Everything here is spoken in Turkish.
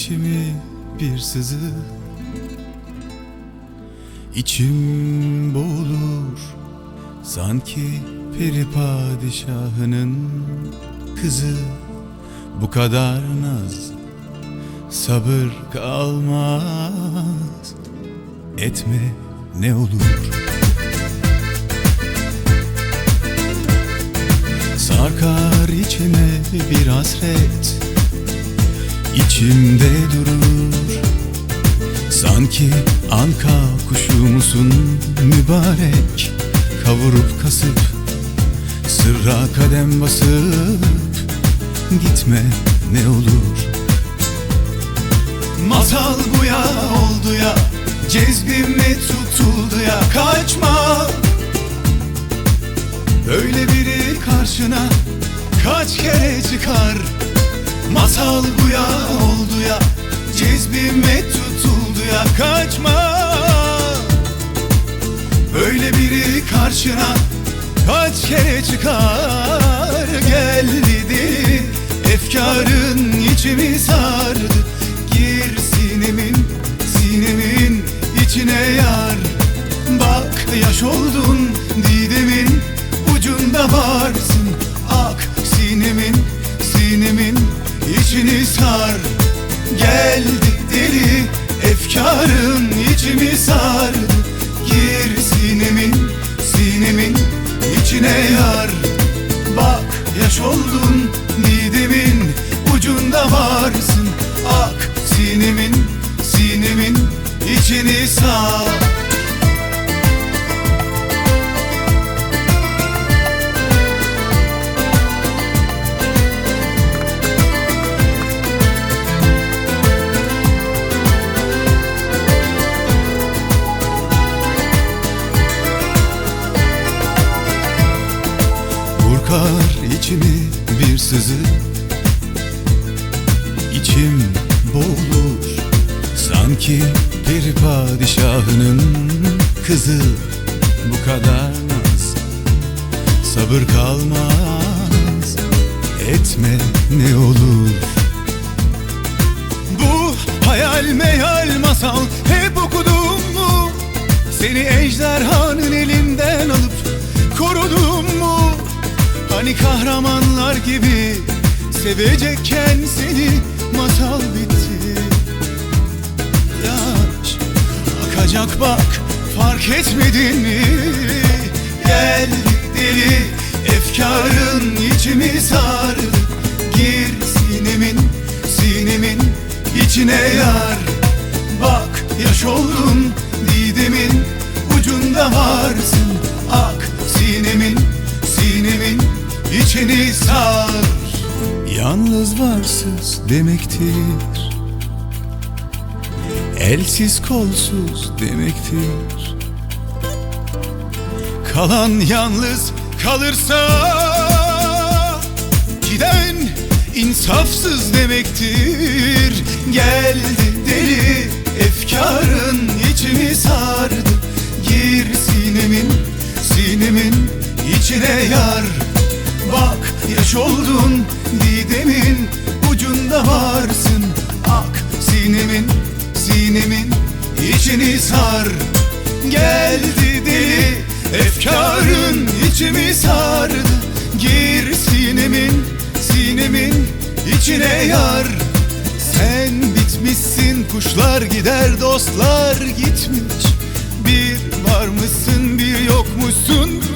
içimi bir sızı, İçim boğulur sanki peri padişahının kızı. Bu kadar naz, sabır kalmaz, etme ne olur. Sarkar içime bir hasret, içimde durur. Sanki anka kuşu musun mübarek, kavurup kasıp sırra kadem basıp gitme ne olur. Masal bu ya, oldu ya, cezbime tutuldu ya, kaçma. Böyle biri karşına kaç kere çıkar. Masal bu ya, oldu ya, cezbime tutuldu ya, kaçma. Böyle biri karşına kaç kere çıkar. Geldi deli efkarın, içimi sardı. Gir sinemin içine yar. Bak yaş oldun, didemin ucunda varsın. Ak sinemin içini sar. Geldi deli efkarın, içimi sardı. Gir sinemin içine yar. Bak yaş oldun, didemin ucunda varsın. Ak sinemin içini sar. Burkar içimi bir sızı, İçim boğulur sanki peri padişahının kızı. Bu kadar naz, sabır kalmaz, etme ne olur. Bu hayal meyal masal hep okudum mu? Seni ejderhanın elinden alıp korudum mu? Hani kahramanlar gibi sevecekken seni, masal bitti. Yaş akacak bak, fark etmedin mi? Geldi deli efkarın, içimi sardı. Gir sinemin içine yar. Bak yaş oldun, didemin ucunda varsın. Ak sinemin içini sar. Yalnız varsız demektir, elsiz kolsuz demektir. Kalan yalnız kalırsa giden insafsız demektir. Geldi deli efkarın, içimi sardı. Gir sinemin içine yar. Bak yaş oldun, didemin ucunda varsın. Ak sinemin içini sar. Geldi deli efkarın, içimi sardı. Gir sinemin içine yar. Sen bitmişsin, kuşlar gider, dostlar gitmiş. Bir varmışsın bir yokmuşsun.